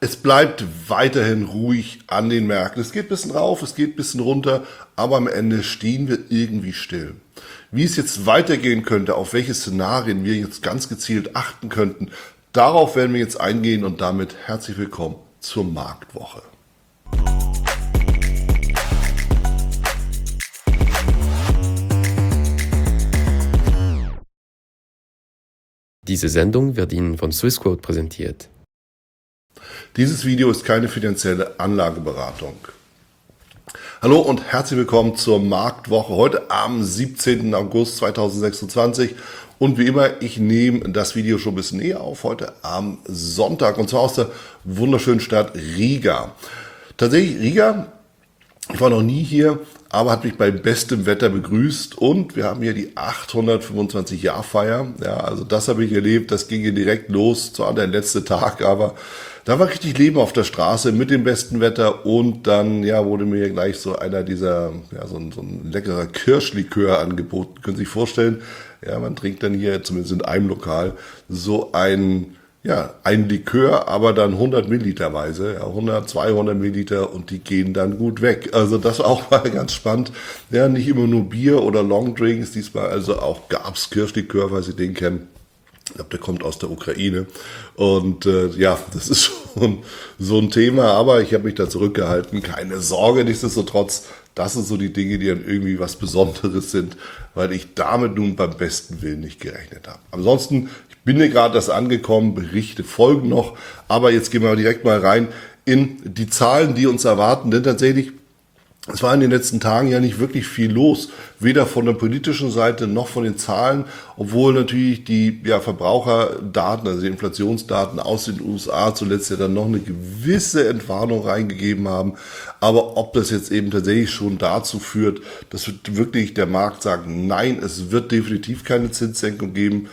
Es bleibt weiterhin ruhig an den Märkten. Es geht ein bisschen rauf, es geht ein bisschen runter, aber am Ende stehen wir irgendwie still. Wie es jetzt weitergehen könnte, auf welche Szenarien wir jetzt ganz gezielt achten könnten, darauf werden wir jetzt eingehen und damit herzlich willkommen zur Marktwoche. Diese Sendung wird Ihnen von Swissquote präsentiert. Dieses Video ist keine finanzielle Anlageberatung. Hallo und herzlich willkommen zur Marktwoche heute am 17. August 2026. Und wie immer, ich nehme das Video schon ein bisschen eher auf, heute am Sonntag, und zwar aus der wunderschönen Stadt Riga. Tatsächlich Riga, ich war noch nie hier, aber hat mich bei bestem Wetter begrüßt und wir haben hier die 825-Jahr-Feier. Ja, also das habe ich erlebt, das ging hier direkt los, zwar der letzte Tag, aber da war richtig Leben auf der Straße mit dem besten Wetter und dann wurde mir gleich so einer dieser, so ein leckerer Kirschlikör angeboten. Können Sie sich vorstellen, man trinkt dann hier, zumindest in einem Lokal, so ein Likör, aber dann 100 Milliliterweise, 100, 200 Milliliter und die gehen dann gut weg. Also das war auch mal ganz spannend. Ja, nicht immer nur Bier oder Longdrinks, diesmal also auch gab's Kirschlikör, weil Sie den kennen. Ich glaube, der kommt aus der Ukraine und das ist schon so ein Thema, aber ich habe mich da zurückgehalten. Keine Sorge, nichtsdestotrotz, das sind so die Dinge, die dann irgendwie was Besonderes sind, weil ich damit nun beim besten Willen nicht gerechnet habe. Ansonsten, ich bin hier gerade erst angekommen, Berichte folgen noch, aber jetzt gehen wir direkt mal rein in die Zahlen, die uns erwarten, denn tatsächlich, es war in den letzten Tagen ja nicht wirklich viel los, weder von der politischen Seite noch von den Zahlen, obwohl natürlich die Verbraucherdaten, also die Inflationsdaten aus den USA zuletzt ja dann noch eine gewisse Entwarnung reingegeben haben. Aber ob das jetzt eben tatsächlich schon dazu führt, dass wirklich der Markt sagt, nein, es wird definitiv keine Zinssenkung geben,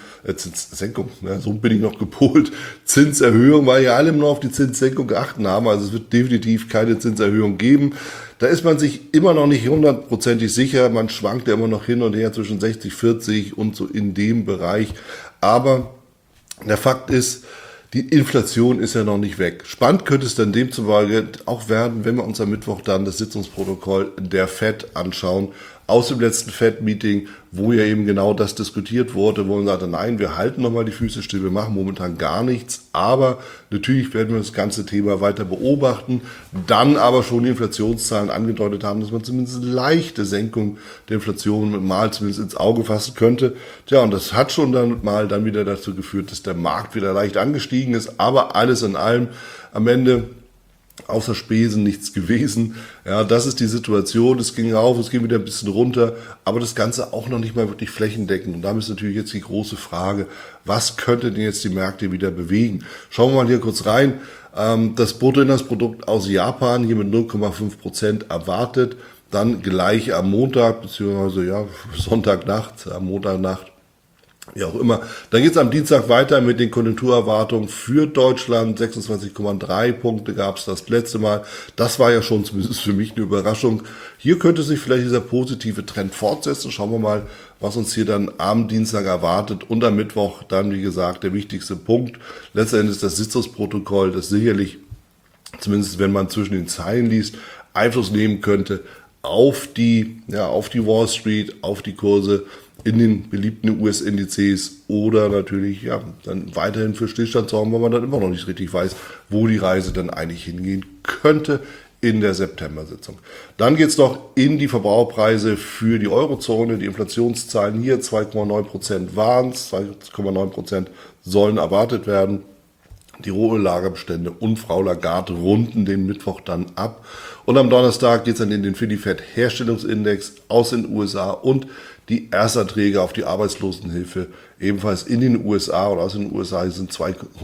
so bin ich noch gepolt, Zinserhöhung, weil ja alle nur auf die Zinssenkung geachtet haben, also es wird definitiv keine Zinserhöhung geben. Da ist man sich immer noch nicht hundertprozentig sicher. Man schwankt ja immer noch hin und her zwischen 60, 40 und so in dem Bereich. Aber der Fakt ist, die Inflation ist ja noch nicht weg. Spannend könnte es dann demzufolge auch werden, wenn wir uns am Mittwoch dann das Sitzungsprotokoll der FED anschauen, aus dem letzten FED-Meeting, wo ja eben genau das diskutiert wurde, wo man sagte, nein, wir halten nochmal die Füße still, wir machen momentan gar nichts, aber natürlich werden wir das ganze Thema weiter beobachten, dann aber schon die Inflationszahlen angedeutet haben, dass man zumindest eine leichte Senkung der Inflation mal zumindest ins Auge fassen könnte. Tja, und das hat schon dann wieder dazu geführt, dass der Markt wieder leicht angestiegen ist, aber alles in allem am Ende außer Spesen nichts gewesen. Ja, das ist die Situation. Es ging rauf, es ging wieder ein bisschen runter, aber das Ganze auch noch nicht mal wirklich flächendeckend. Und damit ist natürlich jetzt die große Frage, was könnte denn jetzt die Märkte wieder bewegen? Schauen wir mal hier kurz rein. Das Bruttoinlandsprodukt aus Japan hier mit 0,5% erwartet. Dann gleich am Montag, beziehungsweise Sonntagnacht, am Montagnacht, wie auch immer. Dann geht es am Dienstag weiter mit den Konjunkturerwartungen für Deutschland. 26,3 Punkte gab es das letzte Mal. Das war ja schon zumindest für mich eine Überraschung. Hier könnte sich vielleicht dieser positive Trend fortsetzen. Schauen wir mal, was uns hier dann am Dienstag erwartet. Und am Mittwoch dann, wie gesagt, der wichtigste Punkt. Letztendlich das Sitzungsprotokoll, das sicherlich, zumindest wenn man zwischen den Zeilen liest, Einfluss nehmen könnte auf die Wall Street, auf die Kurse in den beliebten US-Indizes oder natürlich dann weiterhin für Stillstand sorgen, weil man dann immer noch nicht richtig weiß, wo die Reise dann eigentlich hingehen könnte in der September-Sitzung. Dann geht es noch in die Verbraucherpreise für die Eurozone. Die Inflationszahlen hier 2,9% waren es, 2,9% sollen erwartet werden. Die Rohöllagerbestände und Frau Lagarde runden den Mittwoch dann ab. Und am Donnerstag geht es dann in den Philly Fed Herstellungsindex aus den USA und die Erstanträge auf die Arbeitslosenhilfe ebenfalls in den USA oder aus den USA sind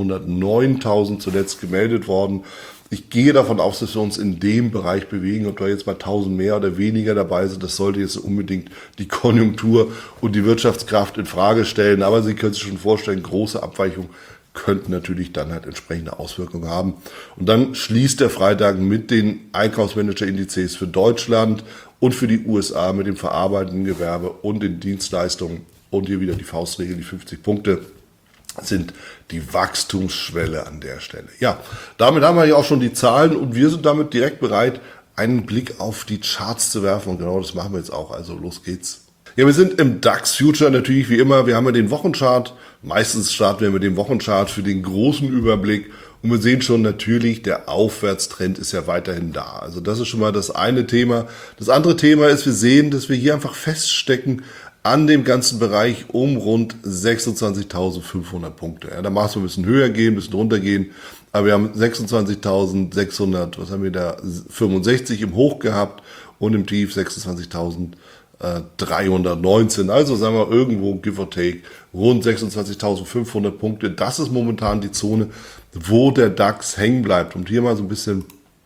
209.000 zuletzt gemeldet worden. Ich gehe davon aus, dass wir uns in dem Bereich bewegen, ob da jetzt mal 1000 mehr oder weniger dabei sind. Das sollte jetzt unbedingt die Konjunktur und die Wirtschaftskraft in Frage stellen. Aber Sie können sich schon vorstellen, große Abweichungen könnten natürlich dann halt entsprechende Auswirkungen haben. Und dann schließt der Freitag mit den Einkaufsmanager-Indizes für Deutschland und für die USA mit dem verarbeitenden Gewerbe und den Dienstleistungen. Und hier wieder die Faustregel, die 50 Punkte. sind die Wachstumsschwelle an der Stelle. Ja, damit haben wir ja auch schon die Zahlen und wir sind damit direkt bereit, einen Blick auf die Charts zu werfen. Und genau das machen wir jetzt auch. Also los geht's. Ja, wir sind im DAX Future natürlich wie immer. Wir haben ja den Wochenchart. Meistens starten wir mit dem Wochenchart für den großen Überblick. Und wir sehen schon natürlich, der Aufwärtstrend ist ja weiterhin da. Also das ist schon mal das eine Thema. Das andere Thema ist, wir sehen, dass wir hier einfach feststecken an dem ganzen Bereich um rund 26.500 Punkte. Ja, da mag es ein bisschen höher gehen, ein bisschen runter gehen. Aber wir haben 26.600, was haben wir da, 65 im Hoch gehabt und im Tief 26.319. Also sagen wir irgendwo, give or take, rund 26.500 Punkte. Das ist momentan die Zone, wo der DAX hängen bleibt. Um hier mal so ein bisschen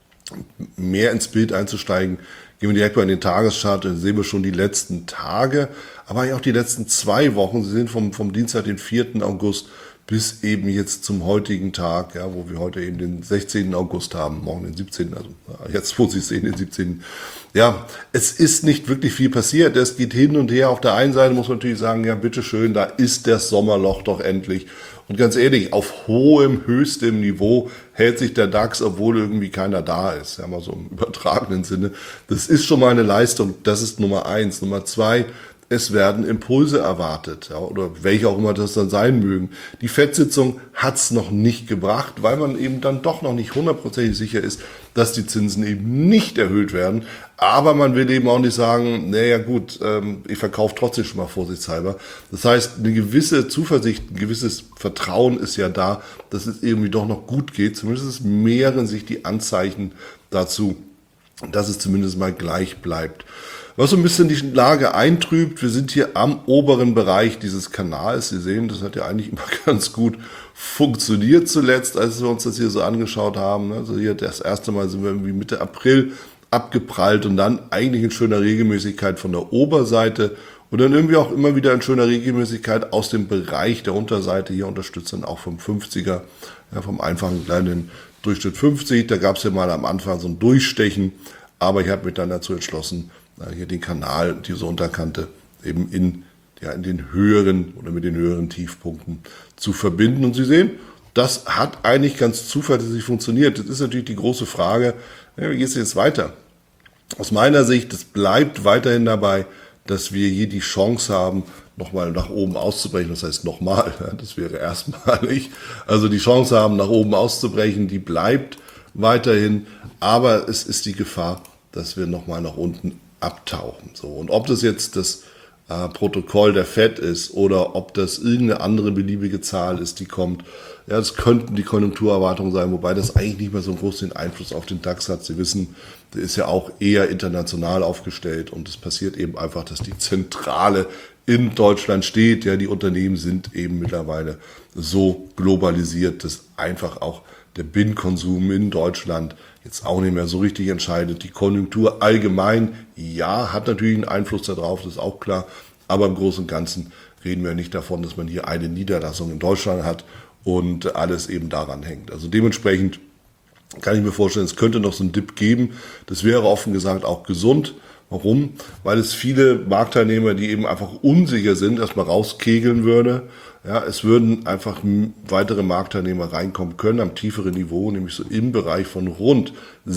mehr ins Bild einzusteigen, gehen wir direkt mal in den Tageschart, dann sehen wir schon die letzten Tage, aber auch die letzten 2 Wochen. Sie sehen vom Dienstag, den 4. August, bis eben jetzt zum heutigen Tag, ja, wo wir heute eben den 16. August haben, morgen den 17., also jetzt, wo Sie es sehen, den 17. Ja, es ist nicht wirklich viel passiert, es geht hin und her. Auf der einen Seite muss man natürlich sagen, ja, bitteschön, da ist das Sommerloch doch endlich. Und ganz ehrlich, auf höchstem Niveau hält sich der DAX, obwohl irgendwie keiner da ist, ja, mal so im übertragenen Sinne. Das ist schon mal eine Leistung, das ist Nummer 1. Nummer 2, es werden Impulse erwartet, ja, oder welche auch immer das dann sein mögen. Die FED-Sitzung hat es noch nicht gebracht, weil man eben dann doch noch nicht 100% sicher ist, dass die Zinsen eben nicht erhöht werden. Aber man will eben auch nicht sagen, naja gut, ich verkaufe trotzdem schon mal vorsichtshalber. Das heißt, eine gewisse Zuversicht, ein gewisses Vertrauen ist ja da, dass es irgendwie doch noch gut geht. Zumindest mehren sich die Anzeichen dazu, dass es zumindest mal gleich bleibt. Was so ein bisschen die Lage eintrübt, wir sind hier am oberen Bereich dieses Kanals. Sie sehen, das hat ja eigentlich immer ganz gut funktioniert zuletzt, als wir uns das hier so angeschaut haben. Also hier das erste Mal sind wir irgendwie Mitte April abgeprallt und dann eigentlich in schöner Regelmäßigkeit von der Oberseite und dann irgendwie auch immer wieder in schöner Regelmäßigkeit aus dem Bereich der Unterseite, hier unterstützt dann auch vom 50er, ja, vom einfachen kleinen Durchschnitt 50. Da gab es ja mal am Anfang so ein Durchstechen, aber ich habe mich dann dazu entschlossen, hier den Kanal, diese Unterkante eben in den höheren oder mit den höheren Tiefpunkten zu verbinden. Und Sie sehen, das hat eigentlich ganz zuverlässig funktioniert. Das ist natürlich die große Frage, wie geht es jetzt weiter? Aus meiner Sicht, es bleibt weiterhin dabei, dass wir hier die Chance haben, nochmal nach oben auszubrechen. Das heißt nochmal, das wäre erstmalig. Also die Chance haben, nach oben auszubrechen, die bleibt weiterhin. Aber es ist die Gefahr, dass wir nochmal nach unten abtauchen. So. Und ob das jetzt das Protokoll der FED ist oder ob das irgendeine andere beliebige Zahl ist, die kommt, ja, das könnten die Konjunkturerwartungen sein, wobei das eigentlich nicht mehr so einen großen Einfluss auf den DAX hat. Sie wissen, der ist ja auch eher international aufgestellt und es passiert eben einfach, dass die Zentrale in Deutschland steht. Ja, die Unternehmen sind eben mittlerweile so globalisiert, dass einfach auch der Binkonsum in Deutschland jetzt auch nicht mehr so richtig entscheidet. Die Konjunktur allgemein, ja, hat natürlich einen Einfluss darauf, das ist auch klar. Aber im Großen und Ganzen reden wir nicht davon, dass man hier eine Niederlassung in Deutschland hat und alles eben daran hängt. Also dementsprechend kann ich mir vorstellen, es könnte noch so einen Dip geben. Das wäre offen gesagt auch gesund. Warum? Weil es viele Marktteilnehmer, die eben einfach unsicher sind, erstmal rauskegeln würde. Ja, es würden einfach weitere Marktteilnehmer reinkommen können am tieferen Niveau, nämlich so im Bereich von rund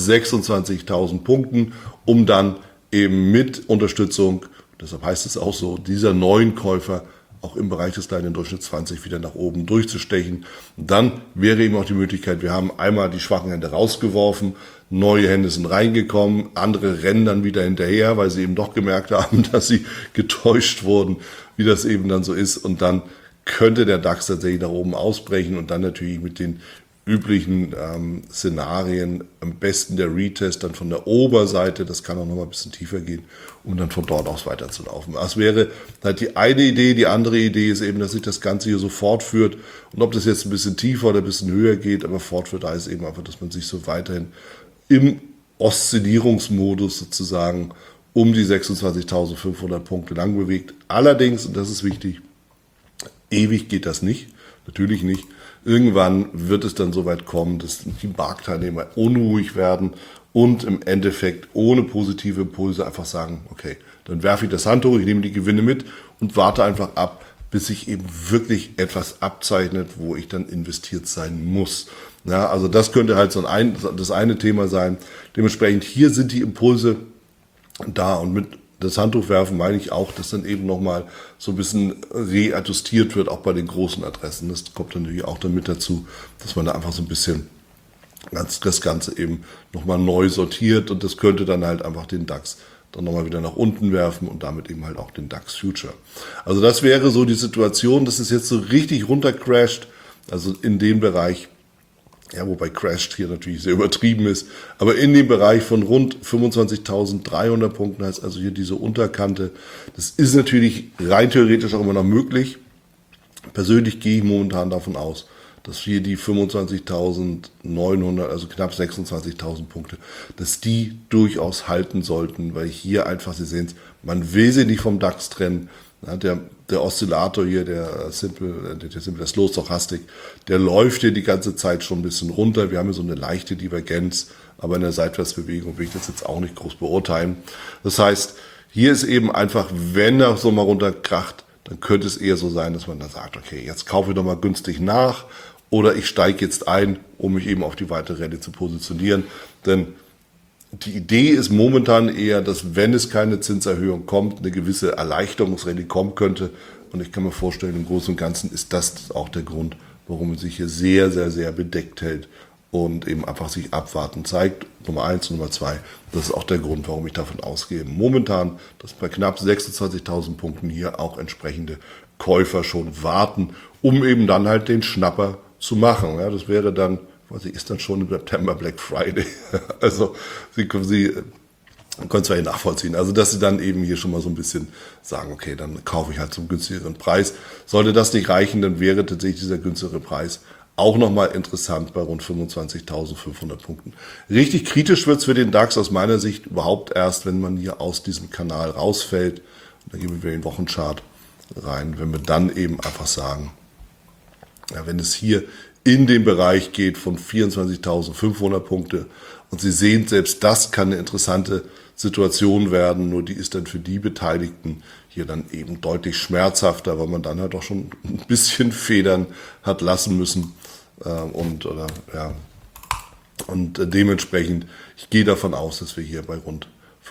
26.000 Punkten, um dann eben mit Unterstützung, deshalb heißt es auch so, dieser neuen Käufer auch im Bereich des kleinen Durchschnitts 20 wieder nach oben durchzustechen. Und dann wäre eben auch die Möglichkeit, wir haben einmal die schwachen Hände rausgeworfen, neue Hände sind reingekommen, andere rennen dann wieder hinterher, weil sie eben doch gemerkt haben, dass sie getäuscht wurden, wie das eben dann so ist. Und dann könnte der DAX tatsächlich nach oben ausbrechen und dann natürlich mit den üblichen Szenarien, am besten der Retest dann von der Oberseite, das kann auch noch mal ein bisschen tiefer gehen, um dann von dort aus weiterzulaufen. Das wäre halt die eine Idee. Die andere Idee ist eben, dass sich das Ganze hier so fortführt und ob das jetzt ein bisschen tiefer oder ein bisschen höher geht, aber fortführt, da ist eben einfach, dass man sich so weiterhin im Oszillierungsmodus sozusagen um die 26.500 Punkte lang bewegt. Allerdings, und das ist wichtig, ewig geht das nicht, natürlich nicht. Irgendwann wird es dann so weit kommen, dass die Marktteilnehmer unruhig werden und im Endeffekt ohne positive Impulse einfach sagen, okay, dann werfe ich das Handtuch, ich nehme die Gewinne mit und warte einfach ab, bis sich eben wirklich etwas abzeichnet, wo ich dann investiert sein muss. Ja, also das könnte halt das eine Thema sein. Dementsprechend hier sind die Impulse da, und mit das Handtuch werfen meine ich auch, dass dann eben nochmal so ein bisschen readjustiert wird, auch bei den großen Adressen. Das kommt dann natürlich auch damit dazu, dass man da einfach so ein bisschen das Ganze eben nochmal neu sortiert, und das könnte dann halt einfach den DAX dann nochmal wieder nach unten werfen und damit eben halt auch den DAX Future. Also das wäre so die Situation, dass es jetzt so richtig runtercrasht, also in dem Bereich, ja, wobei crasht hier natürlich sehr übertrieben ist, aber in dem Bereich von rund 25.300 Punkten, heißt also hier diese Unterkante, das ist natürlich rein theoretisch auch immer noch möglich. Persönlich gehe ich momentan davon aus, dass wir die 25.900, also knapp 26.000 Punkte, dass die durchaus halten sollten, weil hier einfach, Sie sehen es, man will sie nicht vom DAX trennen. Ja, der Oszillator hier, der Slow Stochastic, der läuft hier die ganze Zeit schon ein bisschen runter. Wir haben hier so eine leichte Divergenz, aber in der Seitwärtsbewegung will ich das jetzt auch nicht groß beurteilen. Das heißt, hier ist eben einfach, wenn er so mal runterkracht, dann könnte es eher so sein, dass man dann sagt, okay, jetzt kaufe ich doch mal günstig nach, oder ich steige jetzt ein, um mich eben auf die weitere Rallye zu positionieren. Denn die Idee ist momentan eher, dass, wenn es keine Zinserhöhung kommt, eine gewisse Erleichterungsrallye kommen könnte. Und ich kann mir vorstellen, im Großen und Ganzen ist das auch der Grund, warum man sich hier sehr, sehr, sehr bedeckt hält und eben einfach sich abwarten zeigt. Nummer 1 und Nummer 2, das ist auch der Grund, warum ich davon ausgehe, momentan, dass bei knapp 26.000 Punkten hier auch entsprechende Käufer schon warten, um eben dann halt den Schnapper zu machen. Ja, das wäre dann, ist dann schon im September Black Friday. Also Sie können es ja nachvollziehen. Also dass Sie dann eben hier schon mal so ein bisschen sagen, okay, dann kaufe ich halt zum günstigeren Preis. Sollte das nicht reichen, dann wäre tatsächlich dieser günstigere Preis auch nochmal interessant bei rund 25.500 Punkten. Richtig kritisch wird es für den DAX aus meiner Sicht überhaupt erst, wenn man hier aus diesem Kanal rausfällt. Und da gehen wir in den Wochenchart rein, wenn wir dann eben einfach sagen, ja, wenn es hier in den Bereich geht von 24.500 Punkte, und Sie sehen, selbst das kann eine interessante Situation werden, nur die ist dann für die Beteiligten hier dann eben deutlich schmerzhafter, weil man dann halt auch schon ein bisschen Federn hat lassen müssen, und dementsprechend, ich gehe davon aus, dass wir hier bei rund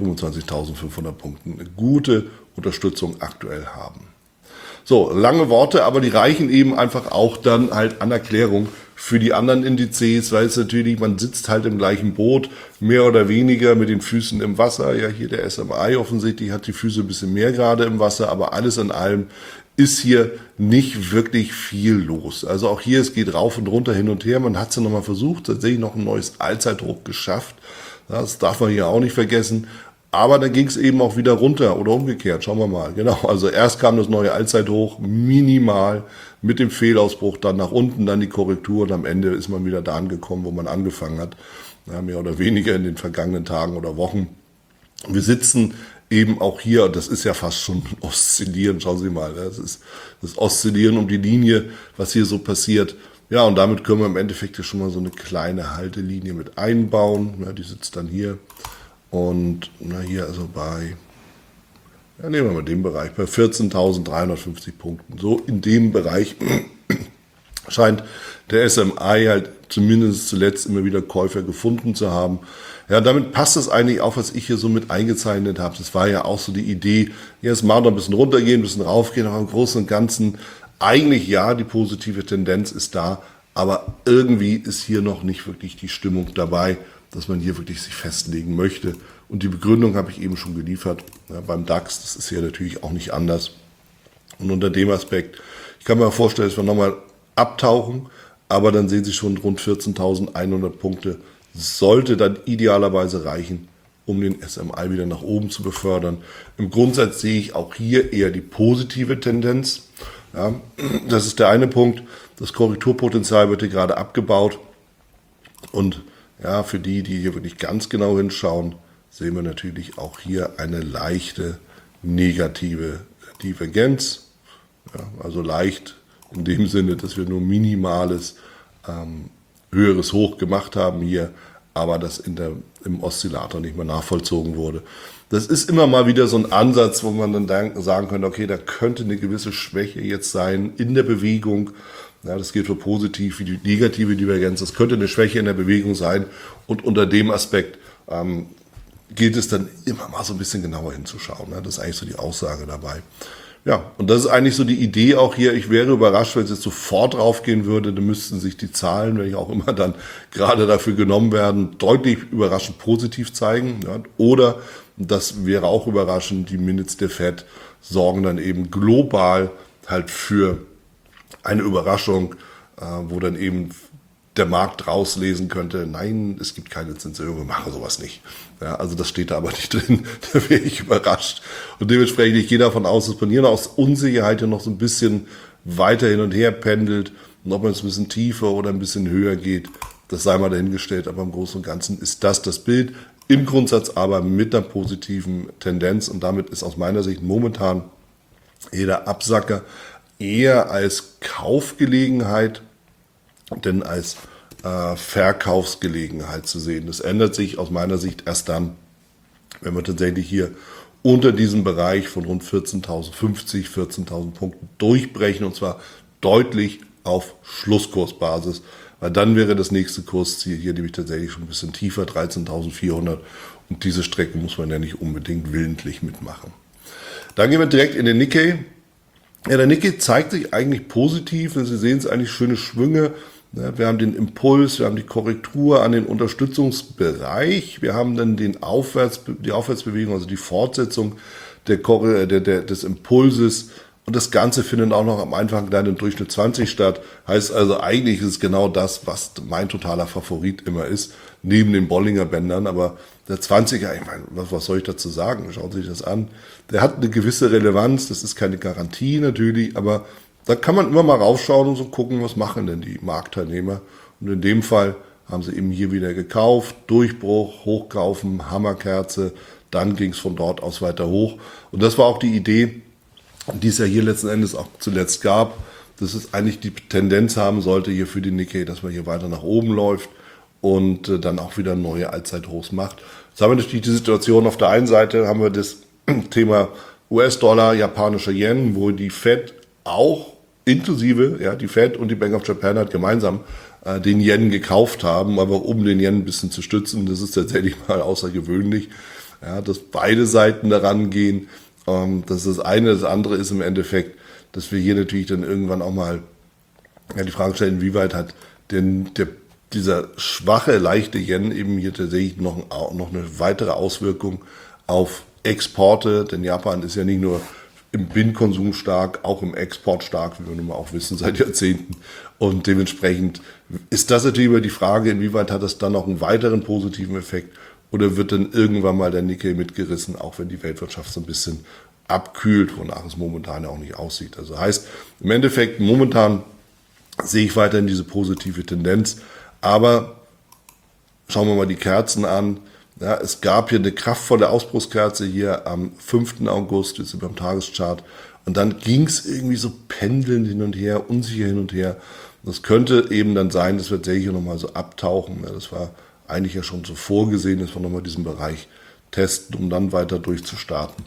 25.500 Punkten eine gute Unterstützung aktuell haben. So, lange Worte, aber die reichen eben einfach auch dann halt an Erklärung für die anderen Indizes, weil es natürlich, man sitzt halt im gleichen Boot, mehr oder weniger mit den Füßen im Wasser. Ja, hier der SMI offensichtlich hat die Füße ein bisschen mehr gerade im Wasser, aber alles in allem ist hier nicht wirklich viel los. Also auch hier, es geht rauf und runter, hin und her. Man hat es ja nochmal versucht, tatsächlich noch ein neues Allzeithoch geschafft. Das darf man hier auch nicht vergessen. Aber dann ging es eben auch wieder runter oder umgekehrt. Schauen wir mal. Genau, also erst kam das neue Allzeithoch minimal mit dem Fehlausbruch, dann nach unten, dann die Korrektur, und am Ende ist man wieder da angekommen, wo man angefangen hat. Ja, mehr oder weniger in den vergangenen Tagen oder Wochen. Wir sitzen eben auch hier, das ist ja fast schon Oszillieren, schauen Sie mal, das ist das Oszillieren um die Linie, was hier so passiert. Ja, und damit können wir im Endeffekt ja schon mal so eine kleine Haltelinie mit einbauen. Ja, die sitzt dann hier. Und hier also bei, ja, nehmen wir mal den Bereich, bei 14.350 Punkten. So in dem Bereich scheint der SMI halt zumindest zuletzt immer wieder Käufer gefunden zu haben. Ja, damit passt das eigentlich auch, was ich hier so mit eingezeichnet habe. Das war ja auch so die Idee, jetzt mal noch ein bisschen runtergehen, ein bisschen raufgehen, aber im Großen und Ganzen eigentlich ja, die positive Tendenz ist da, aber irgendwie ist hier noch nicht wirklich die Stimmung dabei, dass man hier wirklich sich festlegen möchte. Und die Begründung habe ich eben schon geliefert. Ja, beim DAX, das ist ja natürlich auch nicht anders. Und unter dem Aspekt, ich kann mir vorstellen, dass wir nochmal abtauchen, aber dann sehen Sie schon rund 14.100 Punkte. Das sollte dann idealerweise reichen, um den SMI wieder nach oben zu befördern. Im Grundsatz sehe ich auch hier eher die positive Tendenz. Ja, das ist der eine Punkt. Das Korrekturpotenzial wird hier gerade abgebaut. Und ja, für die hier wirklich ganz genau hinschauen, sehen wir natürlich auch hier eine leichte negative Divergenz. Ja, also leicht in dem Sinne, dass wir nur minimales höheres Hoch gemacht haben hier, aber das im Oszillator nicht mehr nachvollzogen wurde. Das ist immer mal wieder so ein Ansatz, wo man dann sagen könnte, okay, da könnte eine gewisse Schwäche jetzt sein in der Bewegung. Ja, das gilt für positiv wie die negative Divergenz. Das könnte eine Schwäche in der Bewegung sein. Und unter dem Aspekt gilt es dann immer mal so ein bisschen genauer hinzuschauen. Ne? Das ist eigentlich so die Aussage dabei. Ja, und das ist eigentlich so die Idee auch hier. Ich wäre überrascht, wenn es jetzt sofort draufgehen würde. Dann müssten sich die Zahlen, wenn ich auch immer dann gerade dafür genommen werden, deutlich überraschend positiv zeigen. Ja? Oder, das wäre auch überraschend, die Minutes der Fed sorgen dann eben global halt für eine Überraschung, wo dann eben der Markt rauslesen könnte, nein, es gibt keine Zinserhöhung, wir machen sowas nicht. Ja, also das steht da aber nicht drin, da wäre ich überrascht. Und dementsprechend, ich gehe davon aus, dass man hier noch aus Unsicherheit ja noch so ein bisschen weiter hin und her pendelt. Und ob man jetzt ein bisschen tiefer oder ein bisschen höher geht, das sei mal dahingestellt. Aber im Großen und Ganzen ist das Bild. Im Grundsatz aber mit einer positiven Tendenz. Und damit ist aus meiner Sicht momentan jeder Absacker eher als Kaufgelegenheit denn als Verkaufsgelegenheit zu sehen. Das ändert sich aus meiner Sicht erst dann, wenn wir tatsächlich hier unter diesem Bereich von rund 14.050, 14.000 Punkten durchbrechen, und zwar deutlich auf Schlusskursbasis, weil dann wäre das nächste Kursziel hier nämlich tatsächlich schon ein bisschen tiefer, 13.400, und diese Strecke muss man ja nicht unbedingt willentlich mitmachen. Dann gehen wir direkt in den Nikkei. Ja, der Nikkei zeigt sich eigentlich positiv. Sie sehen es, eigentlich schöne Schwünge. Wir haben den Impuls, wir haben die Korrektur an den Unterstützungsbereich. Wir haben dann die Aufwärtsbewegung, also die Fortsetzung des Impulses. Und das Ganze findet auch noch am Anfang dann im Durchschnitt 20 statt. Heißt also, eigentlich ist es genau das, was mein totaler Favorit immer ist, neben den Bollinger Bändern. Aber der 20er, ich meine, was soll ich dazu sagen? Schauen Sie sich das an. Der hat eine gewisse Relevanz, das ist keine Garantie natürlich, aber da kann man immer mal raufschauen und so gucken, was machen denn die Marktteilnehmer. Und in dem Fall haben sie eben hier wieder gekauft, Durchbruch, Hochkaufen, Hammerkerze, dann ging es von dort aus weiter hoch. Und das war auch die Idee, die es ja hier letzten Endes auch zuletzt gab, dass es eigentlich die Tendenz haben sollte hier für die Nikkei, dass man hier weiter nach oben läuft und dann auch wieder neue Allzeithochs macht. Jetzt haben wir natürlich die Situation, auf der einen Seite haben wir das Thema US-Dollar, japanischer Yen, wo die Fed auch inklusive, ja, die Fed und die Bank of Japan hat gemeinsam den Yen gekauft haben, aber um den Yen ein bisschen zu stützen. Das ist tatsächlich mal außergewöhnlich, ja, dass beide Seiten daran gehen. Das ist das eine. Das andere ist im Endeffekt, dass wir hier natürlich dann irgendwann auch mal die Frage stellen, inwieweit hat denn dieser schwache, leichte Yen eben hier tatsächlich noch eine weitere Auswirkung auf Exporte, denn Japan ist ja nicht nur im Binnenkonsum stark, auch im Export stark, wie wir nun mal auch wissen, seit Jahrzehnten. Und dementsprechend ist das natürlich immer die Frage, inwieweit hat das dann noch einen weiteren positiven Effekt oder wird dann irgendwann mal der Nikkei mitgerissen, auch wenn die Weltwirtschaft so ein bisschen abkühlt, wonach es momentan ja auch nicht aussieht. Also heißt, im Endeffekt momentan sehe ich weiterhin diese positive Tendenz, aber schauen wir mal die Kerzen an. Ja, es gab hier eine kraftvolle Ausbruchskerze hier am 5. August, jetzt beim Tageschart. Und dann ging es irgendwie so pendelnd hin und her, unsicher hin und her. Das könnte eben dann sein, dass wir tatsächlich nochmal so abtauchen. Ja, das war eigentlich ja schon so vorgesehen, dass wir nochmal diesen Bereich testen, um dann weiter durchzustarten.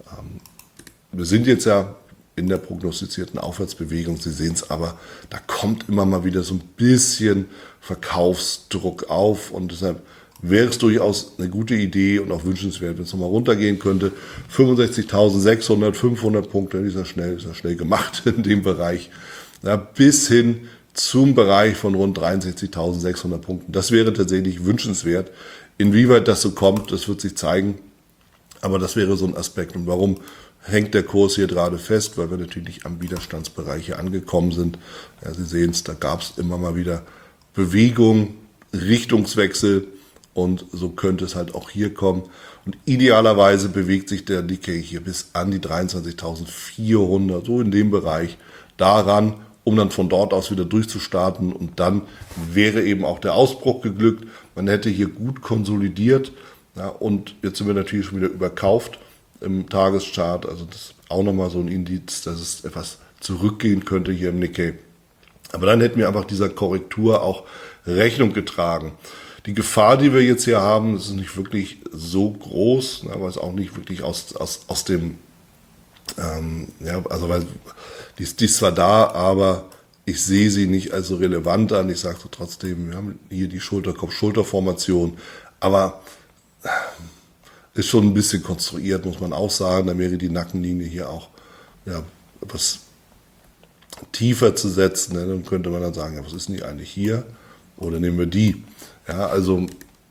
Wir sind jetzt ja in der prognostizierten Aufwärtsbewegung. Sie sehen es aber, da kommt immer mal wieder so ein bisschen Verkaufsdruck auf und deshalb wäre es durchaus eine gute Idee und auch wünschenswert, wenn es nochmal runtergehen könnte. 65.600, 500 Punkte, ist ja schnell gemacht in dem Bereich. Ja, bis hin zum Bereich von rund 63.600 Punkten. Das wäre tatsächlich wünschenswert. Inwieweit das so kommt, das wird sich zeigen. Aber das wäre so ein Aspekt. Und warum hängt der Kurs hier gerade fest? Weil wir natürlich am Widerstandsbereich hier angekommen sind. Ja, Sie sehen es, da gab es immer mal wieder Bewegung, Richtungswechsel. Und so könnte es halt auch hier kommen. Und idealerweise bewegt sich der Nikkei hier bis an die 23.400, so in dem Bereich, daran, um dann von dort aus wieder durchzustarten. Und dann wäre eben auch der Ausbruch geglückt. Man hätte hier gut konsolidiert. Ja, und jetzt sind wir natürlich schon wieder überkauft im Tageschart. Also das ist auch nochmal so ein Indiz, dass es etwas zurückgehen könnte hier im Nikkei. Aber dann hätten wir einfach dieser Korrektur auch Rechnung getragen. Die Gefahr, die wir jetzt hier haben, ist nicht wirklich so groß, aber es auch nicht wirklich aus dem, also weil die ist zwar da, aber ich sehe sie nicht als so relevant an. Ich sage so trotzdem, wir haben hier die Schulter-Kopf-Schulter-Formation, aber ist schon ein bisschen konstruiert, muss man auch sagen. Da wäre die Nackenlinie hier auch etwas tiefer zu setzen. Ne? Dann könnte man dann sagen, ja, was ist denn die eigentlich hier? Oder nehmen wir die? Ja, also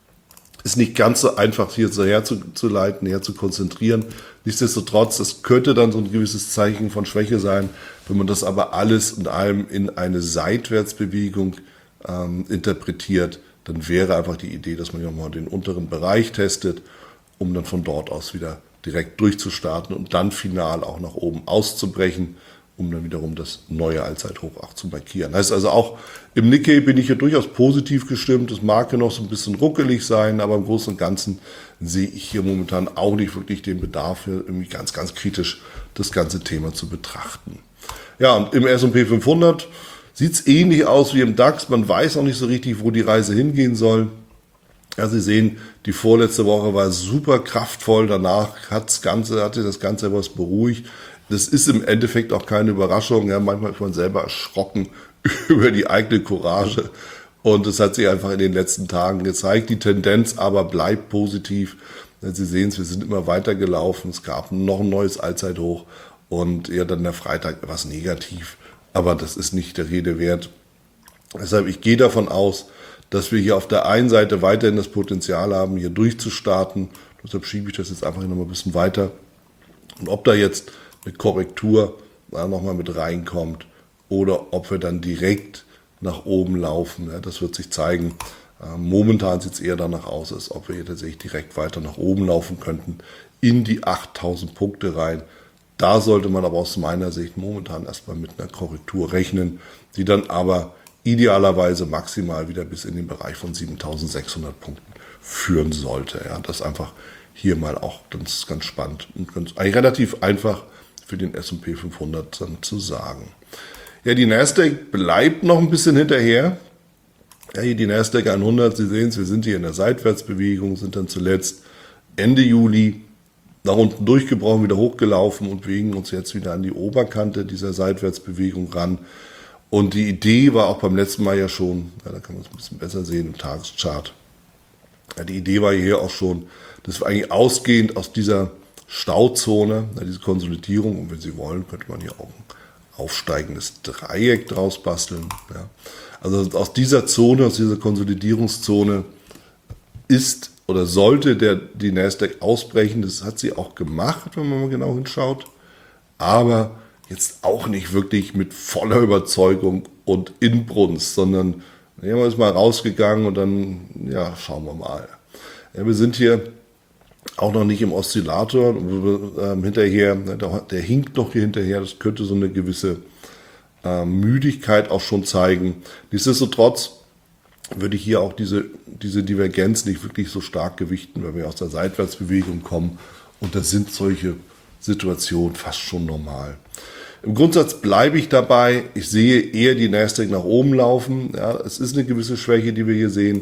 ist nicht ganz so einfach hier so herzuleiten, her zu konzentrieren. Nichtsdestotrotz, das könnte dann so ein gewisses Zeichen von Schwäche sein. Wenn man das aber alles in allem in eine Seitwärtsbewegung interpretiert, dann wäre einfach die Idee, dass man ja mal den unteren Bereich testet, um dann von dort aus wieder direkt durchzustarten und dann final auch nach oben auszubrechen, um dann wiederum das neue Allzeithoch auch zu markieren. Heißt also auch im Nikkei bin ich hier durchaus positiv gestimmt. Es mag ja noch so ein bisschen ruckelig sein, aber im Großen und Ganzen sehe ich hier momentan auch nicht wirklich den Bedarf, hier irgendwie ganz, ganz kritisch das ganze Thema zu betrachten. Ja, und im S&P 500 sieht es ähnlich aus wie im DAX. Man weiß auch nicht so richtig, wo die Reise hingehen soll. Ja, Sie sehen, die vorletzte Woche war super kraftvoll. Danach hatte das Ganze etwas beruhigt. Das ist im Endeffekt auch keine Überraschung. Ja, manchmal ist man selber erschrocken über die eigene Courage. Und das hat sich einfach in den letzten Tagen gezeigt. Die Tendenz aber bleibt positiv. Sie sehen es, wir sind immer weiter gelaufen. Es gab noch ein neues Allzeithoch und eher dann der Freitag etwas negativ. Aber das ist nicht der Rede wert. Deshalb, ich gehe davon aus, dass wir hier auf der einen Seite weiterhin das Potenzial haben, hier durchzustarten. Deshalb schiebe ich das jetzt einfach noch mal ein bisschen weiter. Und ob da jetzt eine Korrektur nochmal mit reinkommt oder ob wir dann direkt nach oben laufen, ja, das wird sich zeigen. Momentan sieht es eher danach aus, als ob wir hier tatsächlich direkt weiter nach oben laufen könnten, in die 8000 Punkte rein. Da sollte man aber aus meiner Sicht momentan erstmal mit einer Korrektur rechnen, die dann aber idealerweise maximal wieder bis in den Bereich von 7600 Punkten führen sollte. Ja, das einfach hier mal auch ganz, ganz spannend und eigentlich relativ einfach für den S&P 500 dann zu sagen. Ja, die Nasdaq bleibt noch ein bisschen hinterher. Ja, hier die Nasdaq 100, Sie sehen es, wir sind hier in der Seitwärtsbewegung, sind dann zuletzt Ende Juli nach unten durchgebrochen, wieder hochgelaufen und bewegen uns jetzt wieder an die Oberkante dieser Seitwärtsbewegung ran. Und die Idee war auch beim letzten Mal ja schon, ja, da kann man es ein bisschen besser sehen im Tageschart. Ja, die Idee war hier auch schon, dass wir eigentlich ausgehend aus dieser Stauzone, diese Konsolidierung, und wenn Sie wollen, könnte man hier auch ein aufsteigendes Dreieck draus basteln. Ja. Also aus dieser Zone, aus dieser Konsolidierungszone ist oder sollte die Nasdaq ausbrechen. Das hat sie auch gemacht, wenn man mal genau hinschaut. Aber jetzt auch nicht wirklich mit voller Überzeugung und Inbrunst, sondern wir ist mal rausgegangen und dann, ja, schauen wir mal. Ja, wir sind hier auch noch nicht im Oszillator hinterher, der hinkt noch hier hinterher, das könnte so eine gewisse Müdigkeit auch schon zeigen. Nichtsdestotrotz würde ich hier auch diese Divergenz nicht wirklich so stark gewichten, weil wir aus der Seitwärtsbewegung kommen und da sind solche Situationen fast schon normal. Im Grundsatz bleibe ich dabei, ich sehe eher die Nasdaq nach oben laufen. Ja, es ist eine gewisse Schwäche, die wir hier sehen,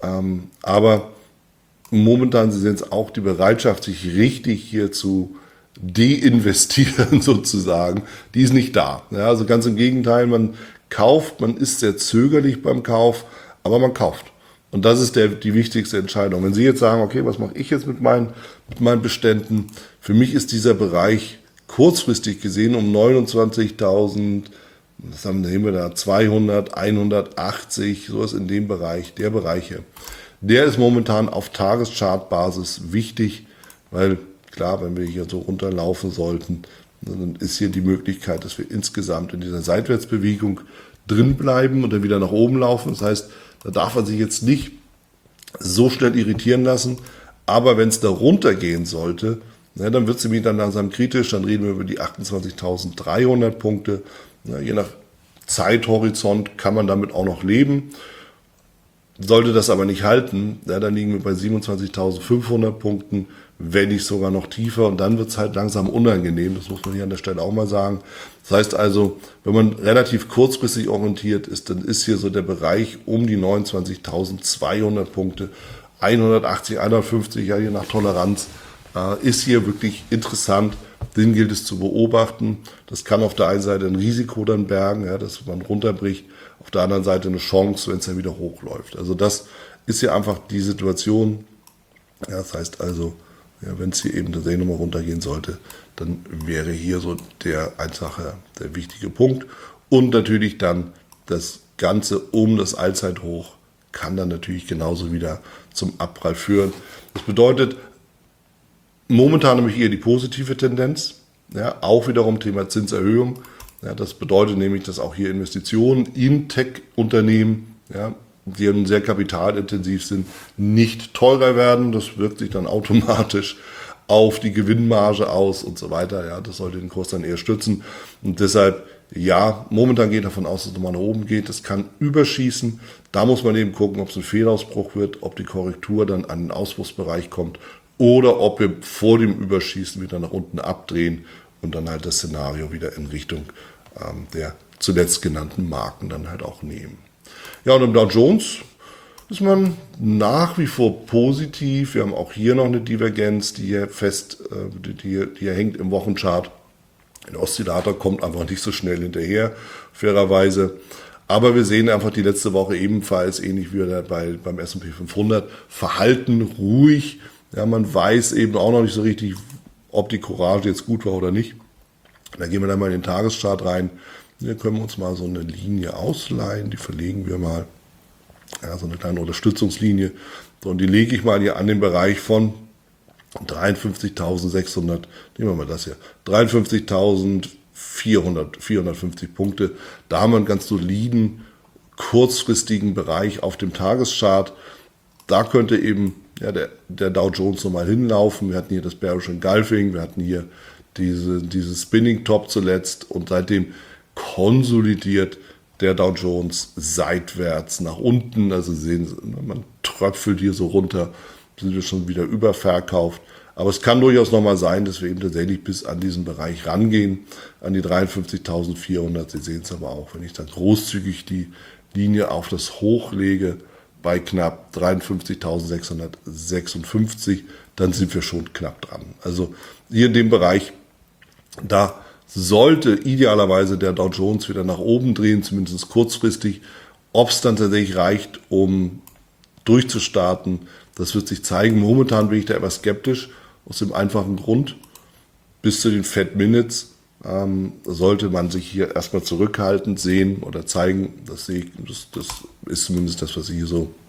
aber momentan, Sie sehen es auch, die Bereitschaft, sich richtig hier zu deinvestieren sozusagen, die ist nicht da. Ja, also ganz im Gegenteil, man kauft, man ist sehr zögerlich beim Kauf, aber man kauft. Und das ist die wichtigste Entscheidung. Wenn Sie jetzt sagen, okay, was mache ich jetzt mit meinen Beständen? Für mich ist dieser Bereich kurzfristig gesehen um 29.000, was nehmen wir da, 200, 180, sowas in dem Bereich, der Bereich hier. Der ist momentan auf Tageschartbasis wichtig, weil klar, wenn wir hier so runterlaufen sollten, dann ist hier die Möglichkeit, dass wir insgesamt in dieser Seitwärtsbewegung drin bleiben und dann wieder nach oben laufen. Das heißt, da darf man sich jetzt nicht so schnell irritieren lassen, aber wenn es da runtergehen sollte, ja, dann wird es wieder langsam kritisch, dann reden wir über die 28.300 Punkte. Ja, je nach Zeithorizont kann man damit auch noch leben. Sollte das aber nicht halten, ja, dann liegen wir bei 27.500 Punkten, wenn nicht sogar noch tiefer. Und dann wird es halt langsam unangenehm, das muss man hier an der Stelle auch mal sagen. Das heißt also, wenn man relativ kurzfristig orientiert ist, dann ist hier so der Bereich um die 29.200 Punkte, 180, 150, ja je nach Toleranz, ist hier wirklich interessant. Den gilt es zu beobachten. Das kann auf der einen Seite ein Risiko dann bergen, ja, dass man runterbricht. Auf der anderen Seite eine Chance, wenn es dann wieder hochläuft. Also das ist ja einfach die Situation. Ja, das heißt also, ja, wenn es hier eben tatsächlich nochmal runtergehen sollte, dann wäre hier so der wichtige Punkt. Und natürlich dann das Ganze um das Allzeithoch kann dann natürlich genauso wieder zum Abprall führen. Das bedeutet momentan nämlich eher die positive Tendenz, ja, auch wiederum Thema Zinserhöhung. Ja, das bedeutet nämlich, dass auch hier Investitionen in Tech-Unternehmen, ja, die sehr kapitalintensiv sind, nicht teurer werden. Das wirkt sich dann automatisch auf die Gewinnmarge aus und so weiter. Ja, das sollte den Kurs dann eher stützen. Und deshalb, ja, momentan geht davon aus, dass es nochmal nach oben geht. Das kann überschießen. Da muss man eben gucken, ob es ein Fehlausbruch wird, ob die Korrektur dann an den Ausbruchsbereich kommt oder ob wir vor dem Überschießen wieder nach unten abdrehen und dann halt das Szenario wieder in Richtung der zuletzt genannten Marken dann halt auch nehmen. Ja, und im Dow Jones ist man nach wie vor positiv. Wir haben auch hier noch eine Divergenz, die hier die hier hängt im Wochenchart. Der Oszillator kommt einfach nicht so schnell hinterher, fairerweise. Aber wir sehen einfach die letzte Woche ebenfalls, ähnlich wie beim S&P 500, verhalten ruhig. Ja, man weiß eben auch noch nicht so richtig, ob die Courage jetzt gut war oder nicht. Da gehen wir dann mal in den Tageschart rein. Hier können wir uns mal so eine Linie ausleihen. Die verlegen wir mal. Ja, so eine kleine Unterstützungslinie. So, und die lege ich mal hier an den Bereich von 53.600. Nehmen wir mal das hier. 53.450 Punkte. Da haben wir einen ganz soliden, kurzfristigen Bereich auf dem Tageschart. Da könnte eben der Dow Jones nochmal hinlaufen. Wir hatten hier das Bearish Engulfing, wir hatten hier diese Spinning Top zuletzt und seitdem konsolidiert der Dow Jones seitwärts nach unten. Also sehen Sie, man tröpfelt hier so runter, sind wir schon wieder überverkauft. Aber es kann durchaus nochmal sein, dass wir eben tatsächlich bis an diesen Bereich rangehen, an die 53.400. Sie sehen es aber auch, wenn ich dann großzügig die Linie auf das Hoch lege, bei knapp 53.656, dann sind wir schon knapp dran. Also hier in dem Bereich, da sollte idealerweise der Dow Jones wieder nach oben drehen, zumindest kurzfristig. Ob es dann tatsächlich reicht, um durchzustarten, das wird sich zeigen. Momentan bin ich da etwas skeptisch, aus dem einfachen Grund, bis zu den Fed Minutes sollte man sich hier erstmal zurückhaltend sehen oder zeigen. Das ist zumindest das, was ich hier so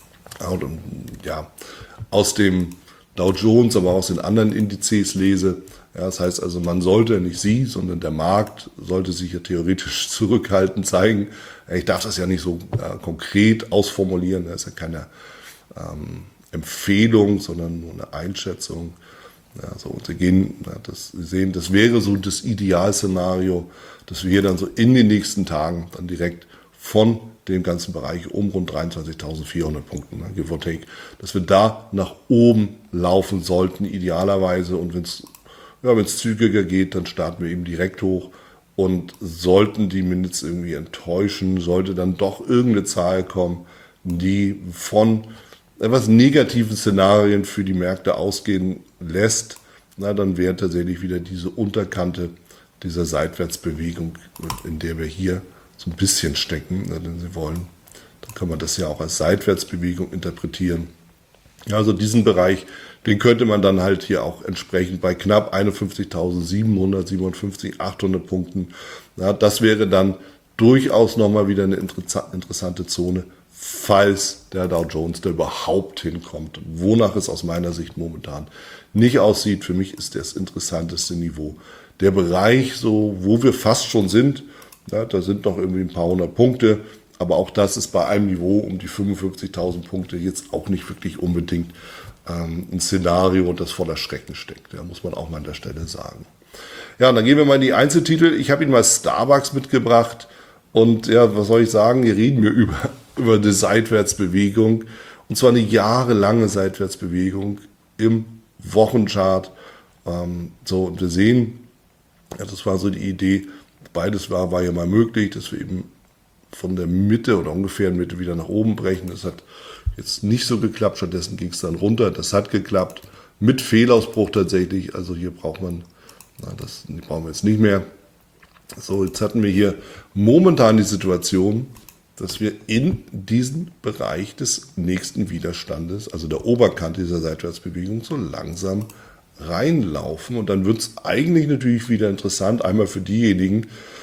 aus dem Dow Jones, aber auch aus den anderen Indizes lese. Ja, das heißt also, man sollte, nicht Sie, sondern der Markt sollte sich ja theoretisch zurückhaltend zeigen. Ich darf das ja nicht so konkret ausformulieren, das ist ja keine Empfehlung, sondern nur eine Einschätzung. Ja, so, und Sie sehen, das wäre so das Idealszenario, dass wir hier dann so in den nächsten Tagen dann direkt von dem ganzen Bereich um rund 23.400 Punkten, give or take, dass wir da nach oben laufen sollten, idealerweise. Und wenn es zügiger geht, dann starten wir eben direkt hoch. Und sollten die Minutes irgendwie enttäuschen, sollte dann doch irgendeine Zahl kommen, die von etwas negativen Szenarien für die Märkte ausgehen lässt, dann wäre tatsächlich wieder diese Unterkante dieser Seitwärtsbewegung, in der wir hier so ein bisschen stecken, wenn Sie wollen. Dann kann man das ja auch als Seitwärtsbewegung interpretieren. Ja, also diesen Bereich, den könnte man dann halt hier auch entsprechend bei knapp 51.700, 800 Punkten. Ja, das wäre dann durchaus nochmal wieder eine interessante Zone, falls der Dow Jones da überhaupt hinkommt. Wonach es aus meiner Sicht momentan nicht aussieht. Für mich ist das interessanteste Niveau der Bereich, so wo wir fast schon sind. Ja, da sind noch irgendwie ein paar hundert Punkte, aber auch das ist bei einem Niveau um die 55.000 Punkte jetzt auch nicht wirklich unbedingt ein Szenario, das voller Schrecken steckt. Ja, muss man auch mal an der Stelle sagen. Ja, und dann gehen wir mal in die Einzeltitel. Ich habe Ihnen mal Starbucks mitgebracht und ja, was soll ich sagen? Hier reden wir über über eine Seitwärtsbewegung, und zwar eine jahrelange Seitwärtsbewegung im Wochenchart. Und wir sehen, ja, das war so die Idee, beides war ja mal möglich, dass wir eben von der Mitte oder ungefähr in der Mitte wieder nach oben brechen. Das hat jetzt nicht so geklappt, stattdessen ging es dann runter. Das hat geklappt, mit Fehlausbruch tatsächlich. Also hier braucht man, das brauchen wir jetzt nicht mehr. So, jetzt hatten wir hier momentan die Situation, dass wir in diesen Bereich des nächsten Widerstandes, also der Oberkante dieser Seitwärtsbewegung, so langsam reinlaufen. Und dann wird es eigentlich natürlich wieder interessant, einmal für diejenigen,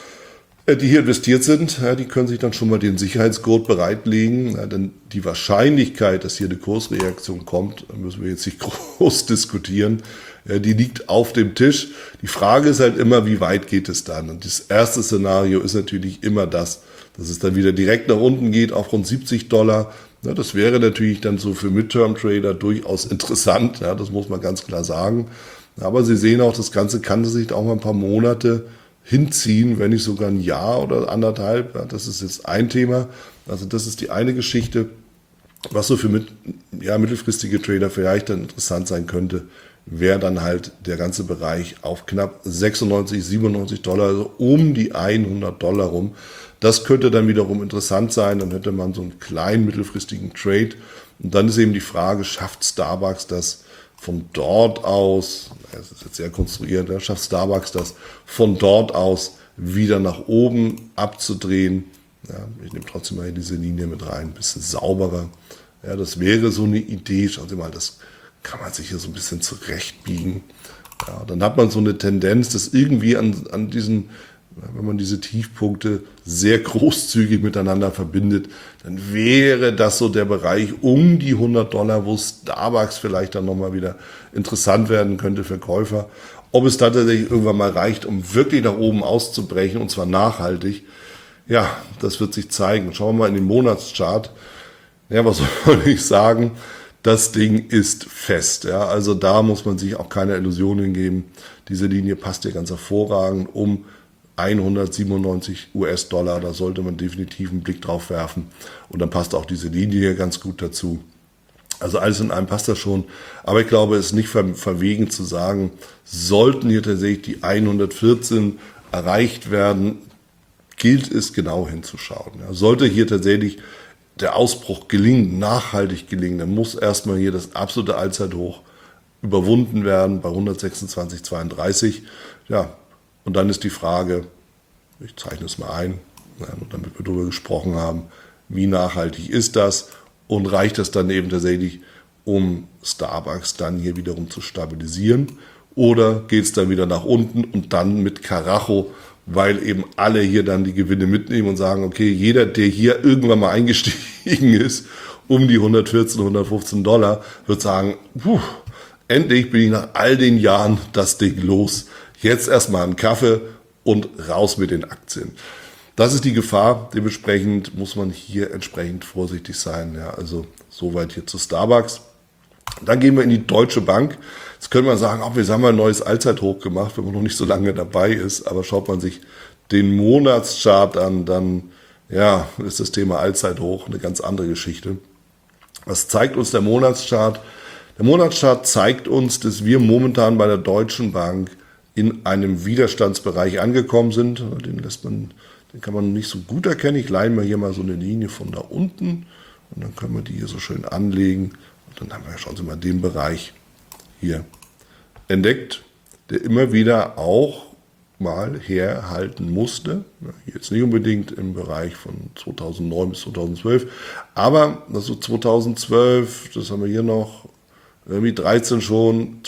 die hier investiert sind, die können sich dann schon mal den Sicherheitsgurt bereitlegen, denn die Wahrscheinlichkeit, dass hier eine Kursreaktion kommt, müssen wir jetzt nicht groß diskutieren, die liegt auf dem Tisch. Die Frage ist halt immer, wie weit geht es dann? Und das erste Szenario ist natürlich immer das, dass es dann wieder direkt nach unten geht auf rund $70. Das wäre natürlich dann so für Midterm-Trader durchaus interessant, das muss man ganz klar sagen. Aber Sie sehen auch, das Ganze kann sich auch mal ein paar Monate hinziehen, wenn nicht sogar ein Jahr oder anderthalb. Das ist jetzt ein Thema. Also das ist die eine Geschichte, was so für mittelfristige Trader vielleicht dann interessant sein könnte, wäre dann halt der ganze Bereich auf knapp $96, $97, also um die $100 rum. Das könnte dann wiederum interessant sein. Dann hätte man so einen kleinen mittelfristigen Trade. Und dann ist eben die Frage, schafft Starbucks das von dort aus, das ist jetzt sehr konstruiert, schafft Starbucks das von dort aus wieder nach oben abzudrehen. Ja, ich nehme trotzdem mal diese Linie mit rein, ein bisschen sauberer. Ja, das wäre so eine Idee. Schauen Sie mal, das kann man sich hier so ein bisschen zurechtbiegen. Ja, dann hat man so eine Tendenz, dass irgendwie an diesen, wenn man diese Tiefpunkte sehr großzügig miteinander verbindet, dann wäre das so der Bereich um die $100, wo Starbucks vielleicht dann nochmal wieder interessant werden könnte für Käufer. Ob es da tatsächlich irgendwann mal reicht, um wirklich nach oben auszubrechen, und zwar nachhaltig, ja, das wird sich zeigen. Schauen wir mal in den Monatschart. Ja, was soll ich sagen? Das Ding ist fest. Ja, also da muss man sich auch keine Illusionen geben. Diese Linie passt hier ganz hervorragend um $197. Da sollte man definitiv einen Blick drauf werfen. Und dann passt auch diese Linie hier ganz gut dazu. Also alles in allem passt das schon. Aber ich glaube, es ist nicht verwegen zu sagen, sollten hier tatsächlich die 114 erreicht werden, gilt es genau hinzuschauen. Ja, sollte hier tatsächlich der Ausbruch gelingen, nachhaltig gelingen, dann muss erstmal hier das absolute Allzeithoch überwunden werden bei 126,32. Ja, und dann ist die Frage, ich zeichne es mal ein, damit wir darüber gesprochen haben, wie nachhaltig ist das und reicht das dann eben tatsächlich, um Starbucks dann hier wiederum zu stabilisieren, oder geht es dann wieder nach unten und dann mit Karacho, weil eben alle hier dann die Gewinne mitnehmen und sagen, okay, jeder, der hier irgendwann mal eingestiegen ist, um die $114, $115, wird sagen, endlich bin ich nach all den Jahren das Ding los. Jetzt erstmal einen Kaffee und raus mit den Aktien. Das ist die Gefahr. Dementsprechend muss man hier entsprechend vorsichtig sein. Ja, also soweit hier zu Starbucks. Dann gehen wir in die Deutsche Bank. Jetzt könnte man sagen, wir haben ein neues Allzeithoch gemacht, wenn man noch nicht so lange dabei ist. Aber schaut man sich den Monatschart an, dann ja, ist das Thema Allzeithoch eine ganz andere Geschichte. Was zeigt uns der Monatschart? Der Monatschart zeigt uns, dass wir momentan bei der Deutschen Bank in einem Widerstandsbereich angekommen sind. Den kann man nicht so gut erkennen. Ich leihe mir hier mal so eine Linie von da unten und dann können wir die hier so schön anlegen. Und dann haben wir, schauen Sie mal, den Bereich hier entdeckt, der immer wieder auch mal herhalten musste. Jetzt nicht unbedingt im Bereich von 2009 bis 2012, aber das so 2012, das haben wir hier noch, irgendwie 13 schon,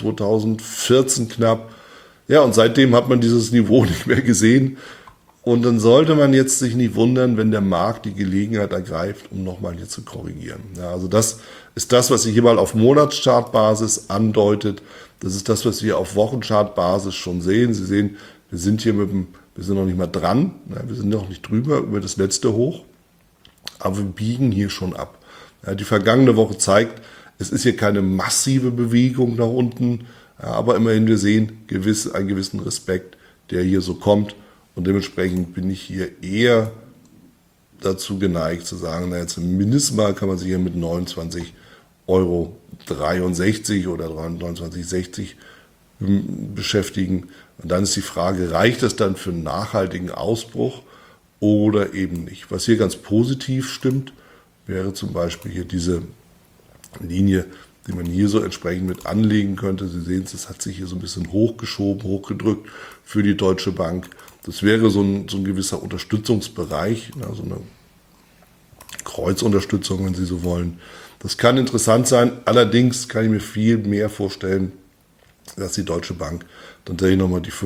2014 knapp. Ja, und seitdem hat man dieses Niveau nicht mehr gesehen. Und dann sollte man jetzt sich nicht wundern, wenn der Markt die Gelegenheit ergreift, um nochmal hier zu korrigieren. Ja, also das ist das, was sich hier mal auf Monatschartbasis andeutet. Das ist das, was wir auf Wochenchartbasis schon sehen. Sie sehen, wir sind hier wir sind noch nicht mal dran. Ja, wir sind noch nicht drüber über das letzte Hoch. Aber wir biegen hier schon ab. Ja, die vergangene Woche zeigt, es ist hier keine massive Bewegung nach unten. Ja, aber immerhin, wir sehen einen gewissen Respekt, der hier so kommt. Und dementsprechend bin ich hier eher dazu geneigt zu sagen, na, jetzt mindestens mal kann man sich hier mit 29,63 € oder 29,60 beschäftigen. Und dann ist die Frage, reicht das dann für einen nachhaltigen Ausbruch oder eben nicht? Was hier ganz positiv stimmt, wäre zum Beispiel hier diese Linie, die man hier so entsprechend mit anlegen könnte. Sie sehen es, das hat sich hier so ein bisschen hochgeschoben, hochgedrückt für die Deutsche Bank. Das wäre so ein gewisser Unterstützungsbereich, so eine Kreuzunterstützung, wenn Sie so wollen. Das kann interessant sein. Allerdings kann ich mir viel mehr vorstellen, dass die Deutsche Bank tatsächlich nochmal die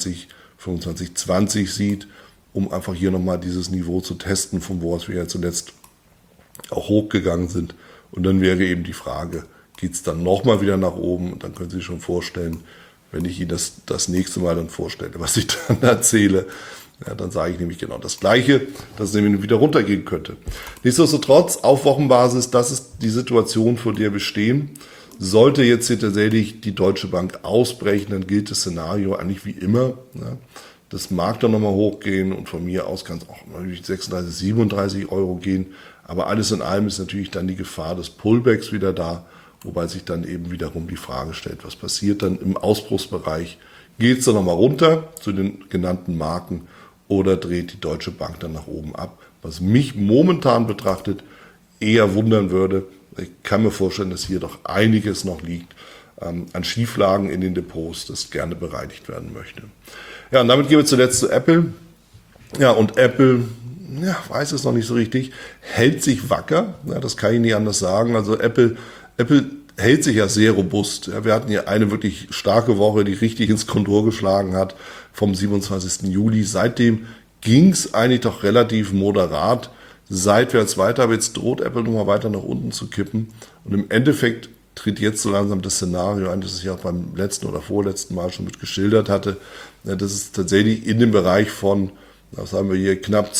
25,20 sieht, um einfach hier nochmal dieses Niveau zu testen, von wo aus wir ja zuletzt auch hochgegangen sind. Und dann wäre eben die Frage, geht es dann nochmal wieder nach oben? Und dann können Sie sich schon vorstellen, wenn ich Ihnen das nächste Mal dann vorstelle, was ich dann erzähle, ja, dann sage ich nämlich genau das Gleiche, dass es nämlich wieder runtergehen könnte. Nichtsdestotrotz, auf Wochenbasis, das ist die Situation, vor der wir stehen. Sollte jetzt hier tatsächlich die Deutsche Bank ausbrechen, dann gilt das Szenario eigentlich wie immer. Ja. Das mag dann nochmal hochgehen und von mir aus kann es auch natürlich 36, 37 € gehen. Aber alles in allem ist natürlich dann die Gefahr des Pullbacks wieder da, wobei sich dann eben wiederum die Frage stellt, was passiert dann im Ausbruchsbereich? Geht es dann nochmal runter zu den genannten Marken oder dreht die Deutsche Bank dann nach oben ab? Was mich momentan betrachtet eher wundern würde. Ich kann mir vorstellen, dass hier doch einiges noch liegt an Schieflagen in den Depots, das gerne bereinigt werden möchte. Ja, und damit gehen wir zuletzt zu Apple. Ja, und Apple, ja, weiß es noch nicht so richtig, hält sich wacker. Ja, das kann ich nicht anders sagen. Also Apple hält sich ja sehr robust. Ja, wir hatten hier eine wirklich starke Woche, die richtig ins Kontor geschlagen hat vom 27. Juli. Seitdem ging es eigentlich doch relativ moderat seitwärts weiter, aber jetzt droht Apple nochmal weiter nach unten zu kippen. Und im Endeffekt tritt jetzt so langsam das Szenario ein, das ich auch beim letzten oder vorletzten Mal schon mit geschildert hatte. Ja, das ist tatsächlich in dem Bereich von, was haben wir hier, knapp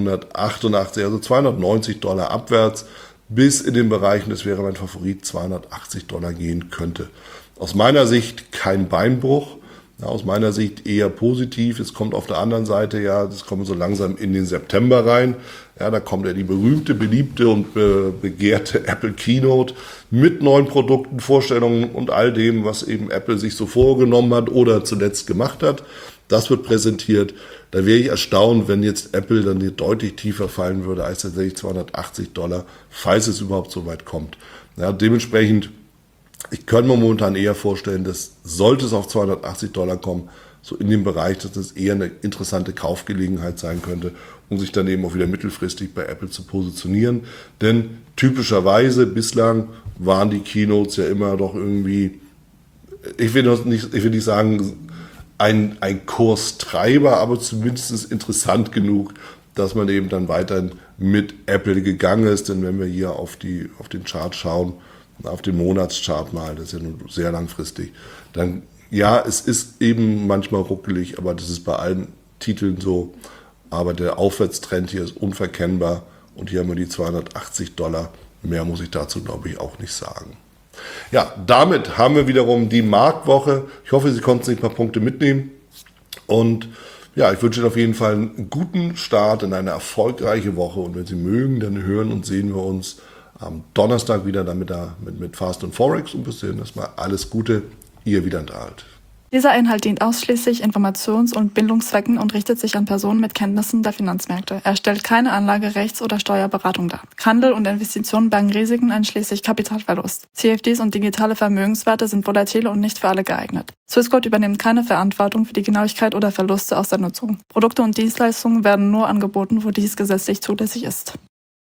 288, also $290 abwärts, bis in den Bereich, und das wäre mein Favorit, $280 gehen könnte. Aus meiner Sicht kein Beinbruch. Ja, aus meiner Sicht eher positiv. Es kommt auf der anderen Seite das kommt so langsam in den September rein. Ja, da kommt ja die berühmte, beliebte und begehrte Apple Keynote mit neuen Produkten, Vorstellungen und all dem, was eben Apple sich so vorgenommen hat oder zuletzt gemacht hat. Das wird präsentiert. Da wäre ich erstaunt, wenn jetzt Apple dann hier deutlich tiefer fallen würde als tatsächlich $280, falls es überhaupt so weit kommt. Ja, dementsprechend, ich könnte mir momentan eher vorstellen, dass sollte es auf $280 kommen, so in dem Bereich, dass das eher eine interessante Kaufgelegenheit sein könnte, um sich dann eben auch wieder mittelfristig bei Apple zu positionieren. Denn typischerweise bislang waren die Keynotes ja immer doch irgendwie, ich will nicht sagen, ein Kurstreiber, aber zumindest interessant genug, dass man eben dann weiterhin mit Apple gegangen ist. Denn wenn wir hier auf den Chart schauen, auf den Monatschart mal, das ist ja nun sehr langfristig, dann ja, es ist eben manchmal ruckelig, aber das ist bei allen Titeln so. Aber der Aufwärtstrend hier ist unverkennbar und hier haben wir die $280. Mehr muss ich dazu, glaube ich, auch nicht sagen. Ja, damit haben wir wiederum die Marktwoche. Ich hoffe, Sie konnten sich ein paar Punkte mitnehmen. Und ja, ich wünsche Ihnen auf jeden Fall einen guten Start in eine erfolgreiche Woche. Und wenn Sie mögen, dann hören und sehen wir uns am Donnerstag wieder mit Fast und Forex. Und bis dahin erstmal alles Gute, Ihr Wieland-Alt. Dieser Inhalt dient ausschließlich Informations- und Bildungszwecken und richtet sich an Personen mit Kenntnissen der Finanzmärkte. Er stellt keine Anlage-, Rechts- oder Steuerberatung dar. Handel und Investitionen bergen Risiken einschließlich Kapitalverlust. CFDs und digitale Vermögenswerte sind volatil und nicht für alle geeignet. Swissquote übernimmt keine Verantwortung für die Genauigkeit oder Verluste aus der Nutzung. Produkte und Dienstleistungen werden nur angeboten, wo dies gesetzlich zulässig ist.